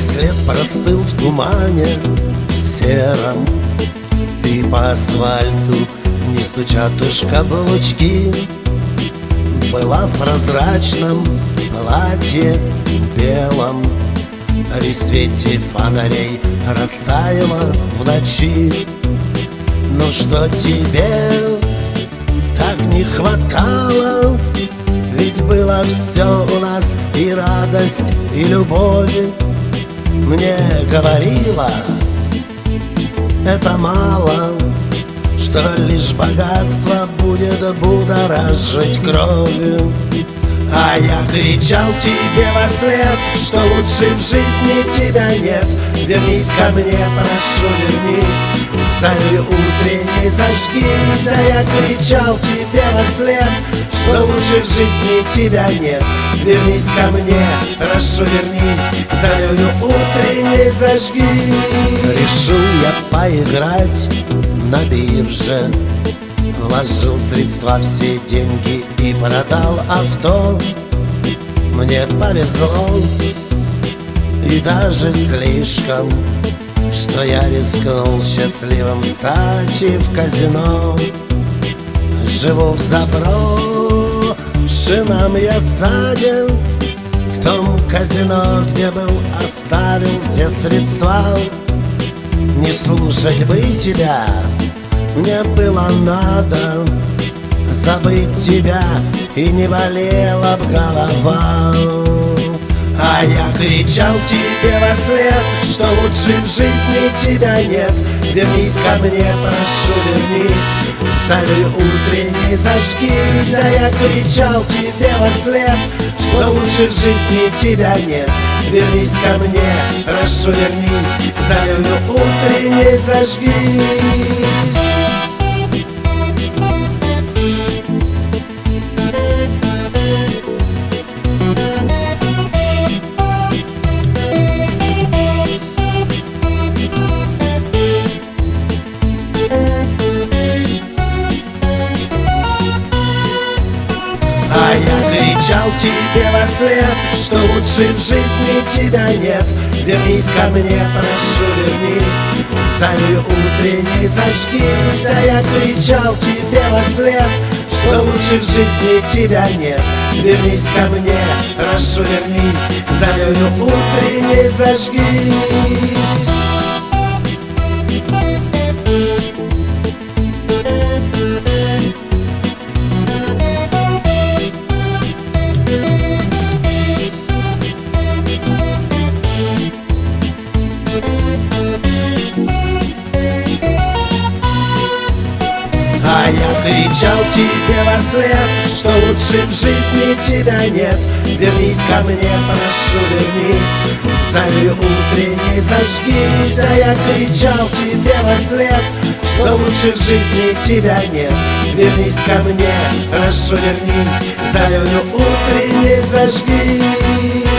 след простыл в тумане сером, и по асфальту не стучат уж каблучки. Была в прозрачном платье белом, при свете фонарей растаяла в ночи. Ну что тебе так не хватало? Ведь было все у нас, и радость, и любовь. Мне говорила, это мало, что лишь богатство будет будоражить кровью. А я кричал тебе во след, что лучше в жизни тебя нет. Вернись ко мне, прошу, вернись, зарю утренней зажгись. А я кричал тебе во след, что лучше в жизни тебя нет. Вернись ко мне, прошу, вернись, зарю утренней зажгись. Решил я поиграть на бирже, вложил средства, все деньги и продал авто. Мне повезло, и даже слишком, что я рискнул счастливым стать и в казино. Живу в заброшенном я саде, в том казино, где был, оставил все средства. Не слушать бы тебя мне было надо, забыть тебя, и не болела б голова. А я кричал тебе во след, что лучше в жизни тебя нет. Вернись ко мне, прошу, вернись, зарю утренней зажгись. А я кричал тебе во след, что лучше в жизни тебя нет. Вернись ко мне, прошу, вернись, зарю утренней зажгись. А я кричал тебе во след, что лучше в жизни тебя нет. Вернись ко мне, прошу, вернись, зарю утренней зажгись. А я кричал тебе во след, что лучше в жизни тебя нет. Вернись ко мне, прошу, вернись, зарю утренней зажгись. А я кричал тебе во след, что лучше в жизни тебя нет. Вернись ко мне, прошу, вернись, зарю утренней зажгись. А я кричал тебе во след, что лучше в жизни тебя нет. Вернись ко мне, прошу, вернись, зарю утренней зажгись.